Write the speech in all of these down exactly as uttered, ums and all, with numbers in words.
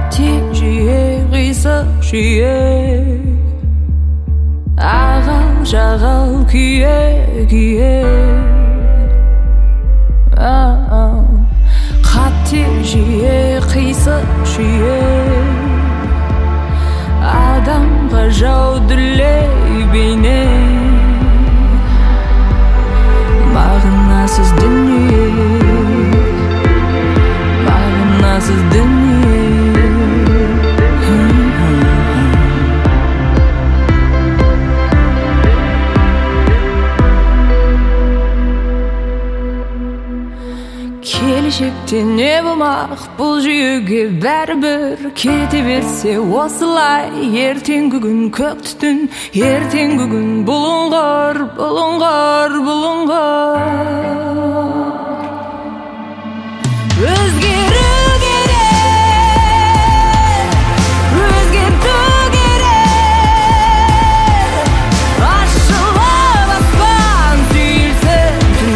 қате жиі қисық жиі ағал жағал күйе күйе қате жиі қисық жиі адамға жау дүлей бейне мағынасыз дүние мағынасыз дүние келешекте не болмақ бұл жүйеге бәрібір кете берсе осылай ертеңгі күн көк түтін ертеңгі күн бұлыңғыр бұлыңғыр бұлыңғыр өзгеру керек өзгерту керек ашылып аспан түйілсін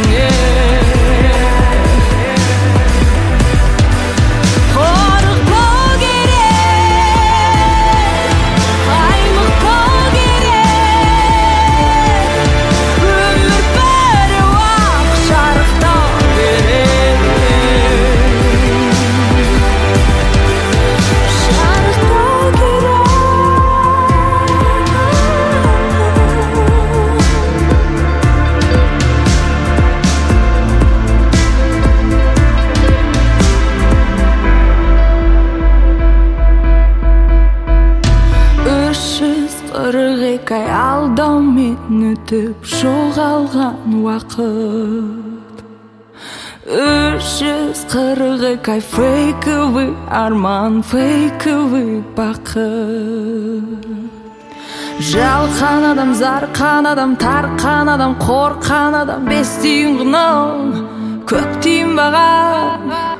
ай алдаумен өтіп жоғалған уақыт үш жүз қырық екі ай фейковый арман фейковый бақыт жалқан адам зарқан адам тарқан адам қорқан адам бес тиын құнау көк тиын баға